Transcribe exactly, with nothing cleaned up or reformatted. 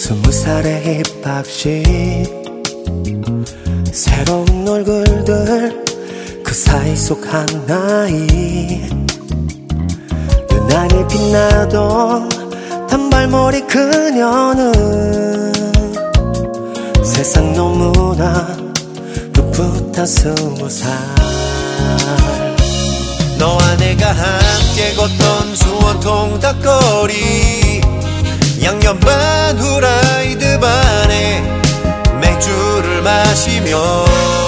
스무 살의 입학식, 새로운 얼굴들, 그 사이 속 하나이, 유난히 빛나던 단발머리 그녀는 세상 너무나 풋풋한 스무 살. 너와 내가 함께 걷던 수원 통닭거리, 양념 반 후라이드 반에 맥주를 마시며